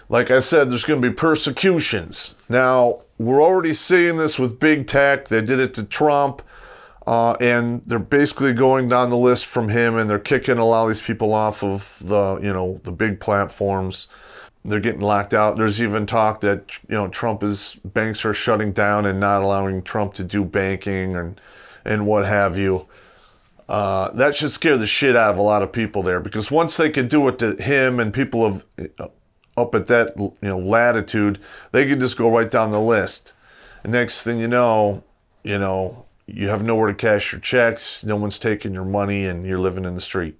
like I said, there's going to be persecutions. Now, we're already seeing this with big tech. They did it to Trump, and they're basically going down the list from him, and they're kicking a lot of these people off of the big platforms. They're getting locked out. There's even talk that, banks are shutting down and not allowing Trump to do banking and what have you. That should scare the shit out of a lot of people there, because once they could do it to him and people of up at that latitude, they could just go right down the list. And next thing you know, you have nowhere to cash your checks, no one's taking your money, and you're living in the street.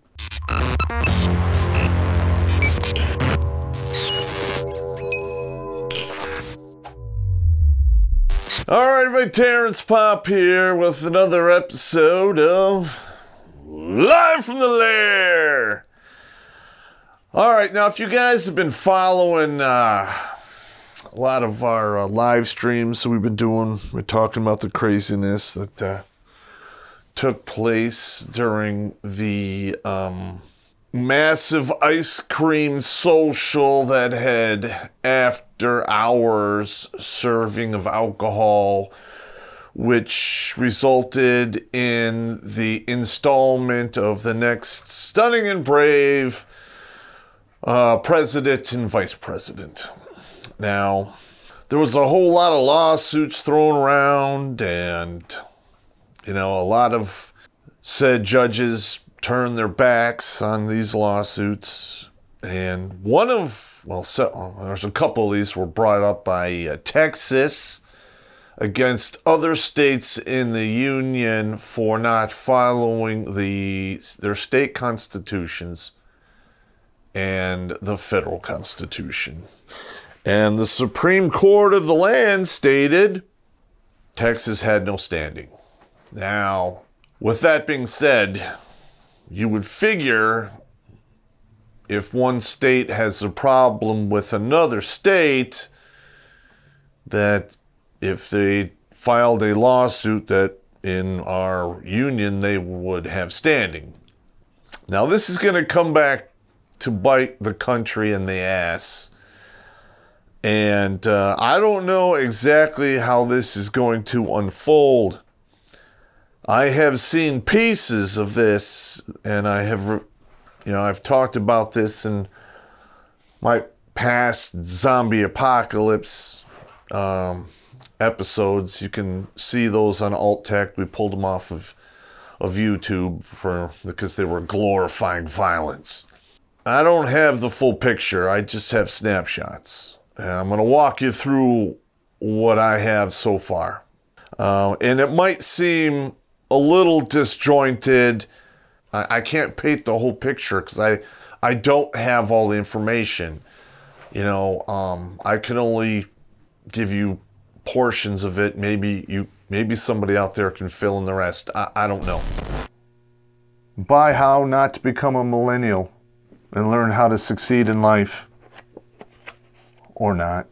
Alright, everybody, Terrence Popp here with another episode of Live from the Lair. Alright, now if you guys have been following a lot of our live streams that we've been doing, we're talking about the craziness that took place during the massive ice cream social that had after hours serving of alcohol, which resulted in the installment of the next stunning and brave president and vice president. Now, there was a whole lot of lawsuits thrown around, and a lot of said judges turned their backs on these lawsuits, and there's a couple of these were brought up by Texas against other states in the union for not following their state constitutions and the federal constitution. And the Supreme Court of the land stated Texas had no standing. Now, with that being said, you would figure if one state has a problem with another state, that if they filed a lawsuit that in our union they would have standing. Now, this is going to come back to bite the country in the ass. And I don't know exactly how this is going to unfold. I have seen pieces of this, and I've talked about this in my past zombie apocalypse episodes. You can see those on Alt Tech. We pulled them off of YouTube because they were glorifying violence. I don't have the full picture. I just have snapshots. And I'm going to walk you through what I have so far. And it might seem a little disjointed. I can't paint the whole picture because I don't have all the information. I can only give you portions of it. Maybe somebody out there can fill in the rest. I don't know. Buy How Not to Become a Millennial and learn how to succeed in life. Or not.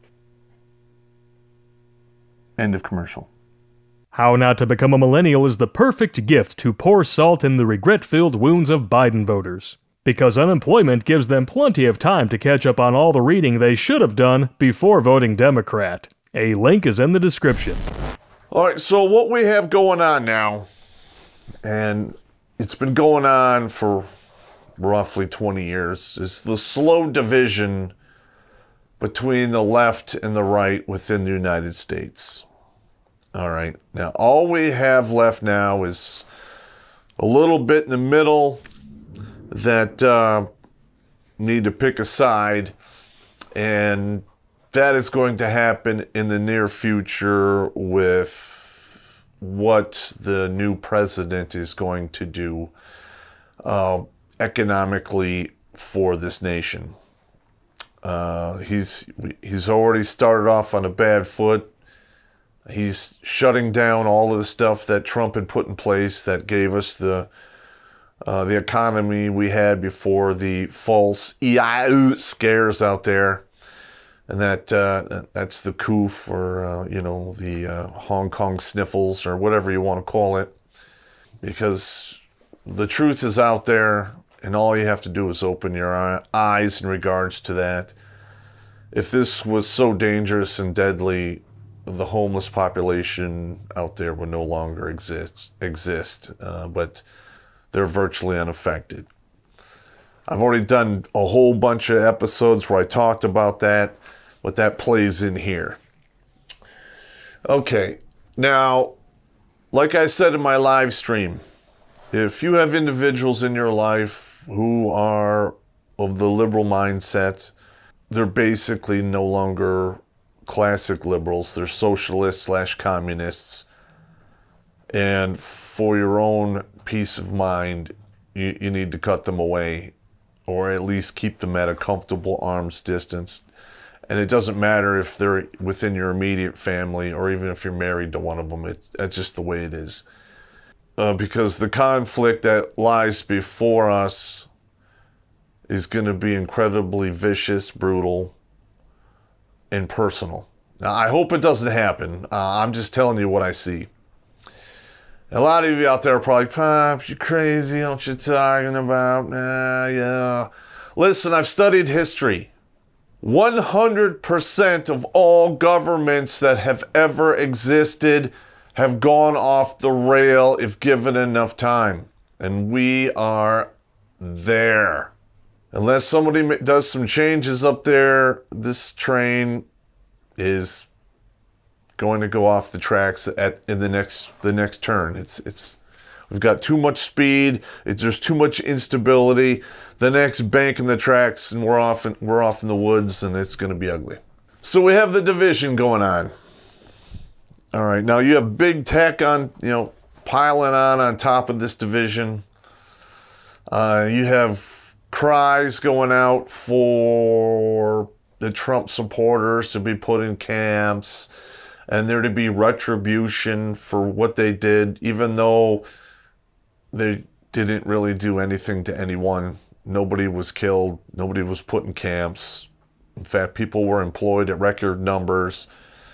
End of commercial. How Not to Become a Millennial is the perfect gift to pour salt in the regret-filled wounds of Biden voters, because unemployment gives them plenty of time to catch up on all the reading they should have done before voting Democrat. A link is in the description. All right, so what we have going on now, and it's been going on for roughly 20 years, is the slow division between the left and the right within the United States. All right. Now, all we have left now is a little bit in the middle that need to pick a side, and that is going to happen in the near future with what the new president is going to do economically for this nation. He's already started off on a bad foot. He's shutting down all of the stuff that Trump had put in place that gave us the economy we had before the false EIU scares out there, and that's the coup for the Hong Kong sniffles or whatever you want to call it, because the truth is out there. And all you have to do is open your eyes in regards to that. if this was so dangerous and deadly, the homeless population out there would no longer exist. But they're virtually unaffected. I've already done a whole bunch of episodes where I talked about that, but that plays in here. Okay, now, like I said in my live stream, if you have individuals in your life who are of the liberal mindset, they're basically no longer classic liberals. They're socialists/communists. And for your own peace of mind, you need to cut them away, or at least keep them at a comfortable arm's distance. And it doesn't matter if they're within your immediate family or even if you're married to one of them. That's just the way it is. Because the conflict that lies before us is going to be incredibly vicious, brutal, and personal. Now, I hope it doesn't happen. I'm just telling you what I see. A lot of you out there are probably, Pop, you crazy, what you talking about? Yeah. Listen, I've studied history. 100% of all governments that have ever existed have gone off the rail if given enough time. And we are there. Unless somebody does some changes up there, this train is going to go off the tracks in the next turn. We've got too much speed. There's too much instability. The next bank in the tracks, and we're off in the woods, and it's going to be ugly. So we have the division going on. All right, now you have big tech piling on top of this division. You have cries going out for the Trump supporters to be put in camps and there to be retribution for what they did, even though they didn't really do anything to anyone. Nobody was killed. Nobody was put in camps. In fact, people were employed at record numbers.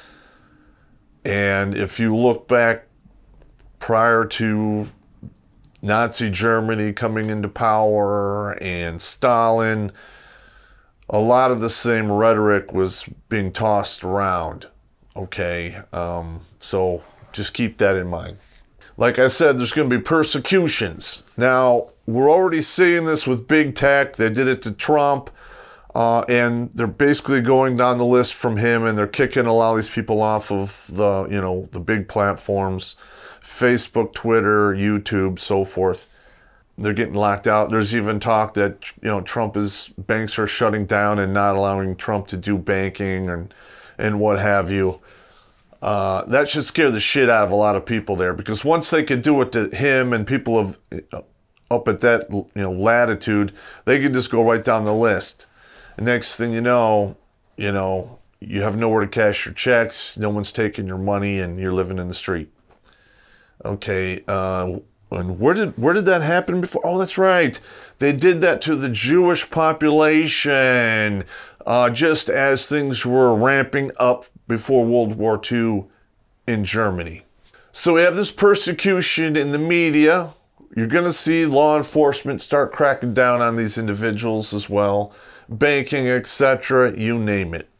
And if you look back prior to Nazi Germany coming into power and Stalin, a lot of the same rhetoric was being tossed around. Okay, so just keep that in mind. Like I said, there's going to be persecutions. Now, we're already seeing this with big tech. They did it to Trump, and they're basically going down the list from him, and they're kicking a lot of these people off of the big platforms, Facebook, Twitter, YouTube, so forth. They're getting locked out. There's even talk that banks are shutting down and not allowing Trump to do banking and what have you. That should scare the shit out of a lot of people there, because once they could do it to him and people up at that latitude, they could just go right down the list. And next thing you know, you have nowhere to cash your checks, no one's taking your money, and you're living in the street. Okay, and where did that happen before? Oh, that's right. They did that to the Jewish population just as things were ramping up before World War II in Germany. So we have this persecution in the media. You're going to see law enforcement start cracking down on these individuals as well. Banking, etc., you name it.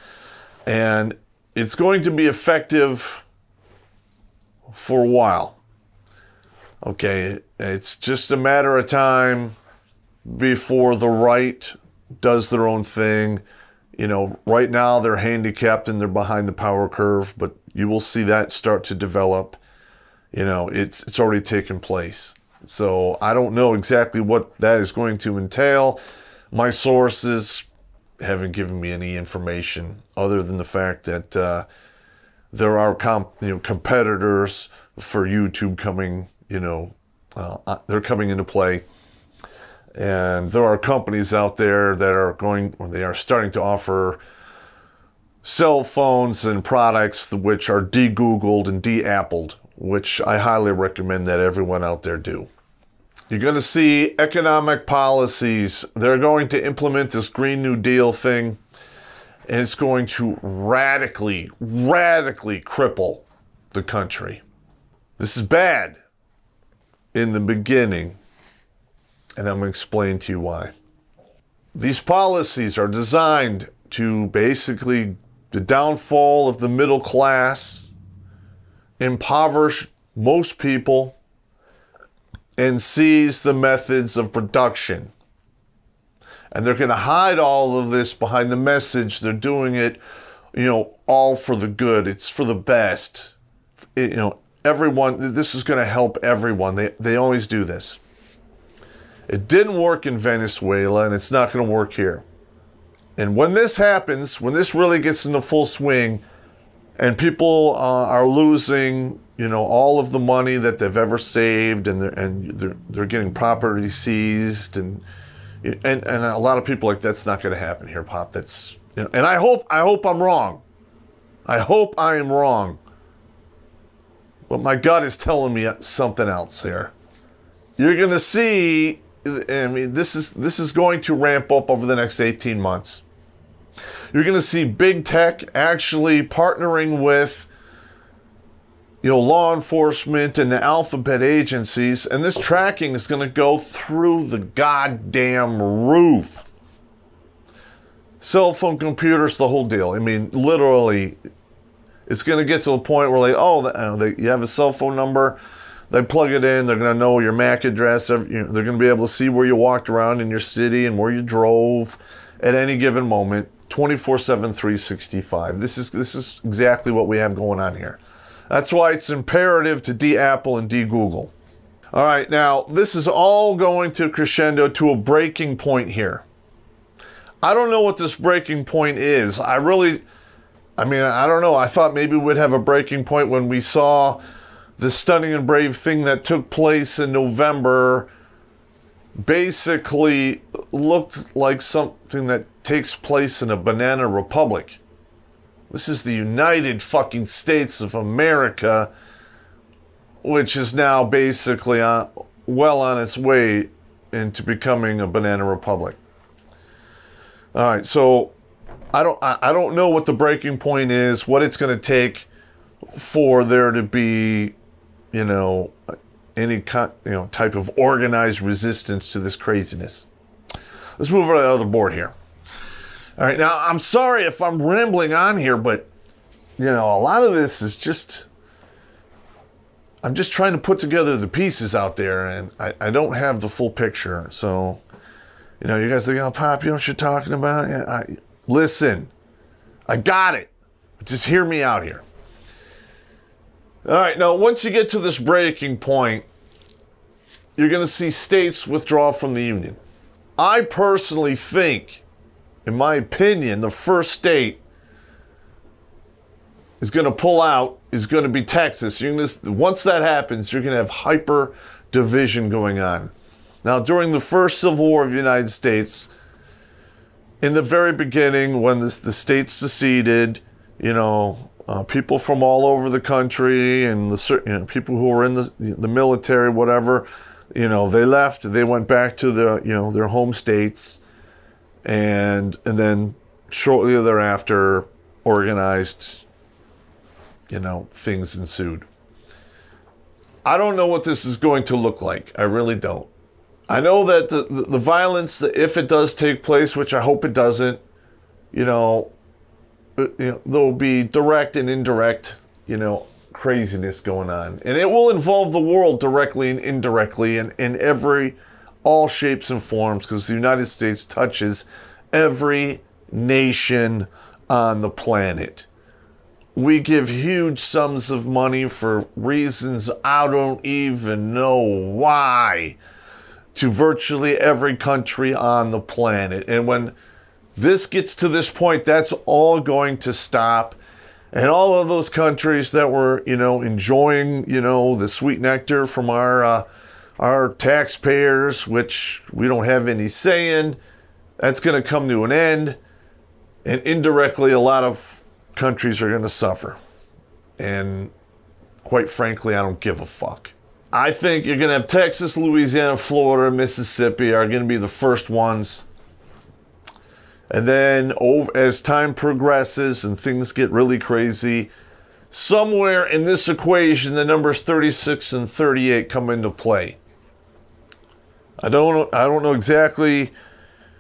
And it's going to be effective for a while. Okay, it's just a matter of time before the right does their own thing. Right now they're handicapped and they're behind the power curve, but you will see that start to develop. It's already taken place. So I don't know exactly what that is going to entail. My sources haven't given me any information other than the fact that there are competitors for YouTube coming. They're coming into play. And there are companies out there that they are starting to offer cell phones and products which are de-Googled and de-Appled, which I highly recommend that everyone out there do. You're going to see economic policies. They're going to implement this Green New Deal thing, and it's going to radically cripple the country. This is bad in the beginning. And I'm going to explain to you why. These policies are designed to basically the downfall of the middle class, impoverish most people, and seize the methods of production. And they're going to hide all of this behind the message. They're doing it, all for the good. It's for the best. Everyone, this is going to help everyone. They always do this. It didn't work in Venezuela, and it's not going to work here. And when this happens, when this really gets into full swing, and people are losing, all of the money that they've ever saved, and they're getting property seized, and a lot of people that's not going to happen here, Pop. That's and I hope I'm wrong. I hope I am wrong. But my gut is telling me something else here. You're going to see. I mean, this is going to ramp up over the next 18 months. You're going to see big tech actually partnering with, law enforcement and the alphabet agencies, and this tracking is going to go through the goddamn roof. Cell phone, computers, the whole deal. I mean, literally, it's going to get to a point where you have a cell phone number. They plug it in. They're going to know your MAC address. They're going to be able to see where you walked around in your city and where you drove at any given moment, 24/7, 365. This is exactly what we have going on here. That's why it's imperative to de-Apple and de-Google. All right, now this is all going to crescendo to a breaking point here. I don't know what this breaking point is. I don't know. I thought maybe we'd have a breaking point when we saw the stunning and brave thing that took place in November basically looked like something that takes place in a banana republic. This is the United fucking States of America, which is now basically well on its way into becoming a banana republic. All right, so I don't know what the breaking point is, what it's going to take for there to be, any type of organized resistance to this craziness. Let's move over to the other board here. All right, now I'm sorry if I'm rambling on here, but a lot of this is just, I'm just trying to put together the pieces out there, and I don't have the full picture. So, you guys think, oh, Pop, you know what you're talking about? Yeah, listen, I got it. Just hear me out here. All right, now once you get to this breaking point, you're going to see states withdraw from the Union. I personally think, in my opinion, the first state is going to pull out is going to be Texas. Once that happens, you're going to have hyper division going on. Now, during the first Civil War of the United States, in the very beginning, when the states seceded, people from all over the country and people who were in the military, whatever, they left. They went back to their home states, and then shortly thereafter, organized, things ensued. I don't know what this is going to look like. I really don't. I know that the violence, if it does take place, which I hope it doesn't, there'll be direct and indirect, craziness going on. And it will involve the world directly and indirectly and in all shapes and forms, because the United States touches every nation on the planet. We give huge sums of money for reasons I don't even know why to virtually every country on the planet. And when this gets to this point, that's all going to stop. And all of those countries that were, enjoying, the sweet nectar from our taxpayers, which we don't have any say in, that's going to come to an end. And indirectly, a lot of countries are going to suffer. And quite frankly, I don't give a fuck. I think you're going to have Texas, Louisiana, Florida, Mississippi are going to be the first ones. And then as time progresses and things get really crazy, somewhere in this equation, the numbers 36 and 38 come into play. I don't know exactly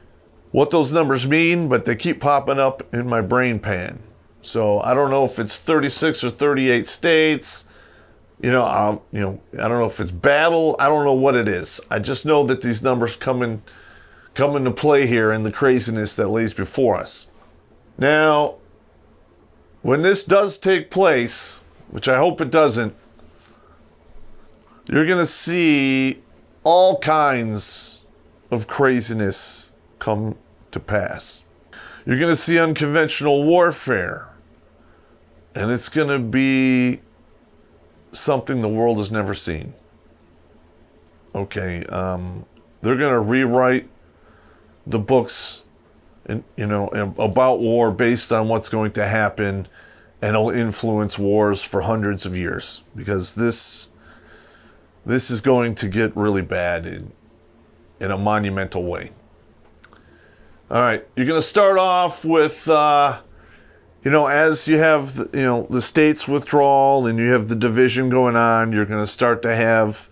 what those numbers mean, but they keep popping up in my brain pan. So I don't know if it's 36 or 38 states. I don't know if it's battle. I don't know what it is. I just know that these numbers come into play here in the craziness that lays before us. Now, when this does take place, which I hope it doesn't, you're going to see all kinds of craziness come to pass. You're going to see unconventional warfare, and it's going to be something the world has never seen. Okay, they're going to rewrite the books about war based on what's going to happen, and it'll influence wars for hundreds of years, because this is going to get really bad in a monumental way. All right, you're going to start off with as you have the states withdrawal and you have the division going on, you're going to start to have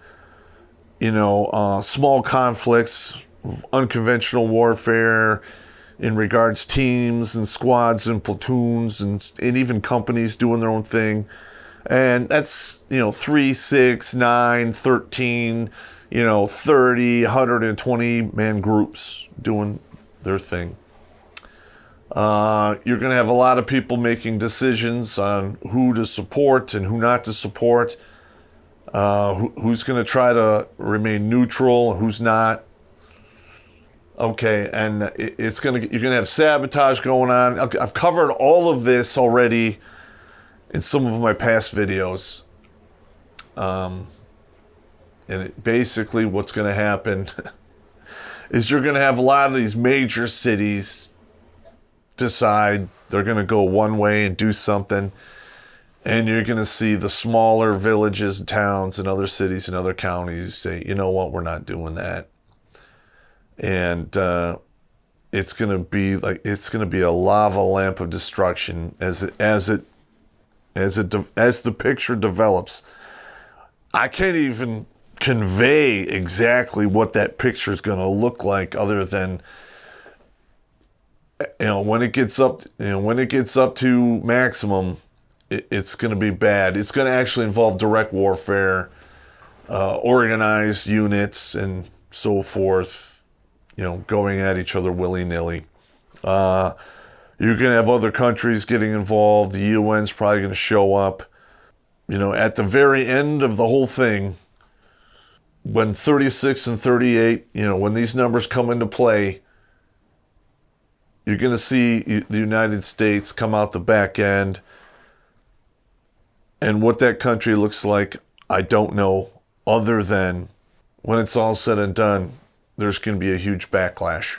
small conflicts, unconventional warfare in regards teams and squads and platoons and even companies doing their own thing. And that's 3, 6, 9, 13, 30, 120 man groups doing their thing. You're going to have a lot of people making decisions on who to support and who not to support, who's going to try to remain neutral, who's not. Okay, and you're going to have sabotage going on. I've covered all of this already in some of my past videos. Basically what's going to happen is you're going to have a lot of these major cities decide they're going to go one way and do something, and you're going to see the smaller villages and towns and other cities and other counties say, you know what, we're not doing that. And it's going to be a lava lamp of destruction as the picture develops. I can't even convey exactly what that picture is going to look like, other than when it gets up to maximum, it's going to be bad. It's going to actually involve direct warfare, organized units, and so forth. Going at each other willy-nilly. You're going to have other countries getting involved. The UN's probably going to show up. At the very end of the whole thing, when 36 and 38, when these numbers come into play, you're going to see the United States come out the back end. And what that country looks like, I don't know, other than when it's all said and done, there's going to be a huge backlash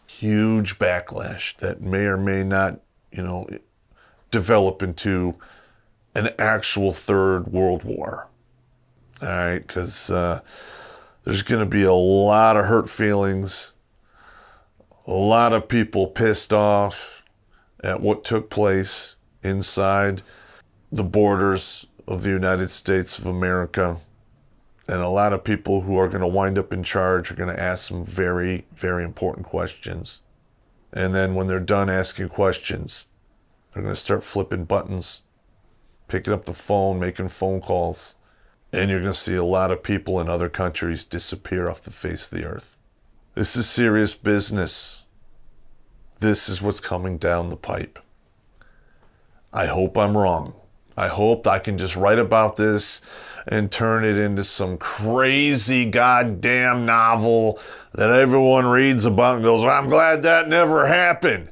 that may or may not, develop into an actual third world war. All right, because there's going to be a lot of hurt feelings, a lot of people pissed off at what took place inside the borders of the United States of America. And a lot of people who are going to wind up in charge are going to ask some very, very important questions. And then when they're done asking questions, they're going to start flipping buttons, picking up the phone, making phone calls. And you're going to see a lot of people in other countries disappear off the face of the earth. This is serious business. This is what's coming down the pipe. I hope I'm wrong. I hope I can just write about this and turn it into some crazy goddamn novel that everyone reads about and goes, well, I'm glad that never happened.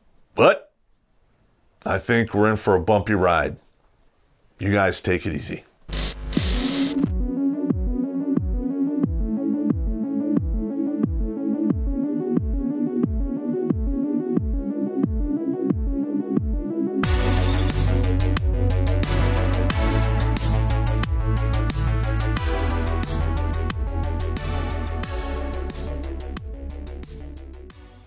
But I think we're in for a bumpy ride. You guys take it easy.